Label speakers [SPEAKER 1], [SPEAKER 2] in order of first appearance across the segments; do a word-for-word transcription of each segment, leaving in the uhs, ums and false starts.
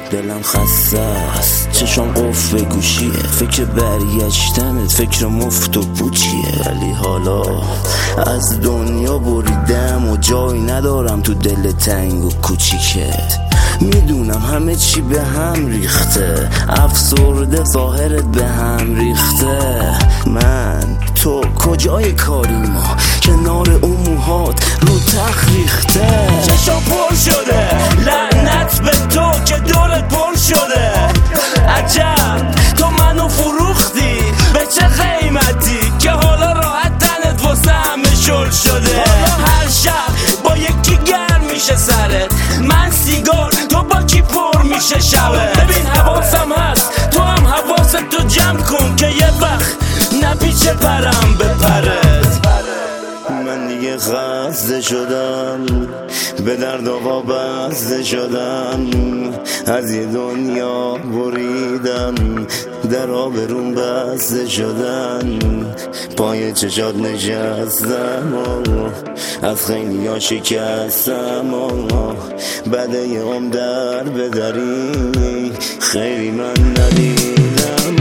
[SPEAKER 1] دلم خسته است، چشم قفل گوشیه، فکر برگشتنت فکر مفت و پوچیه. ولی حالا از دنیا بریدم و جای ندارم تو دل تنگ و کوچیکت. میدونم همه چی به هم ریخته، افسرده ظاهرت به هم ریخته. من تو کجای کاری ما، کنار اون موهات رو تخت ریخته.
[SPEAKER 2] چشم پر شده لعنت به تو که دورت پر شده. عجب تو منو فروختی به چه قیمتی که حالا راحت تنت واسه همه شل شده. هر شب با یکی گرم میشه سرت، من سیگار تو با کی پر میشه شبه. ببین حواسم هست تو هم حواست تو جمع کن که یه وقت نپیچه پرم به پرت.
[SPEAKER 1] من دیگه خسته شدم، به درد و وابسته شدم، از یه دنیا بریدم، در آبروم بسته شدن، پای چشات نشستم و از خیلی ها شکستم و بده یه هم در بدری خیلی من ندیدم.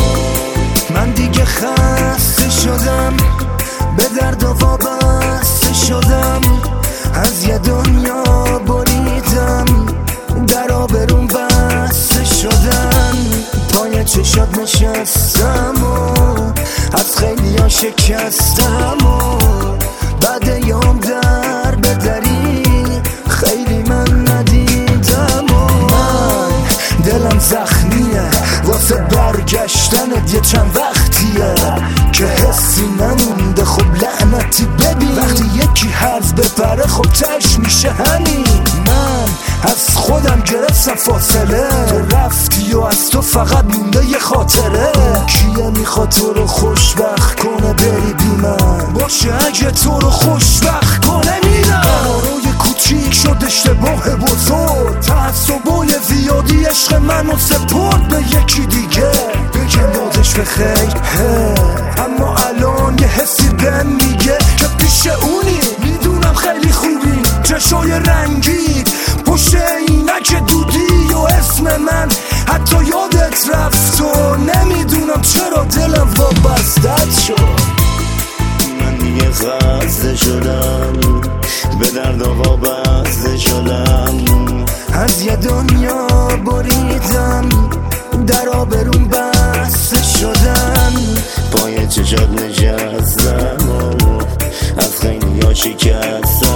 [SPEAKER 3] من دیگه خسته شدم، به درد و وابسته شدم، از یه دنیا بریدم، در آبروم بسته شدن، پای چشات نشستم و از خیلی ها شکستم و بعد یام در بدری خیلی من ندیدم. و من دلم زخمیه واسه برگشتنت، یه چند وقتیه که حسی نمونده. خب لعنتی ببین وقتی یکی حرف بپره خب تش میشه همین. من از خودم گرفتم فاصله، تو رفتی و از تو فقط مونده یه خاطره. کیه میخواد تو رو خوشبخت کنه بری بی من، باشه اگه تو رو خوشبخت کنه میرم. قرارای کوچیک شد اشتباه بزرگ، تعصبای زیادی عشق منو سپرد به یکی دیگه. بگم یادش به خیر اما الان یه حسی بهم میگه که پیش اونی. میدونم خیلی خوبی، چشای رنگی، پشت عینک دودی و اسم من حتی یادت رفت و نمیدونم چرا دلم وابستت شد.
[SPEAKER 1] من دیگه خسته شدم، به درد و وابسته شدم،
[SPEAKER 3] از یه دنیا بریدم، در آبروم بسته شدن،
[SPEAKER 1] پای چشات نشستم و از خیلی ها شکستم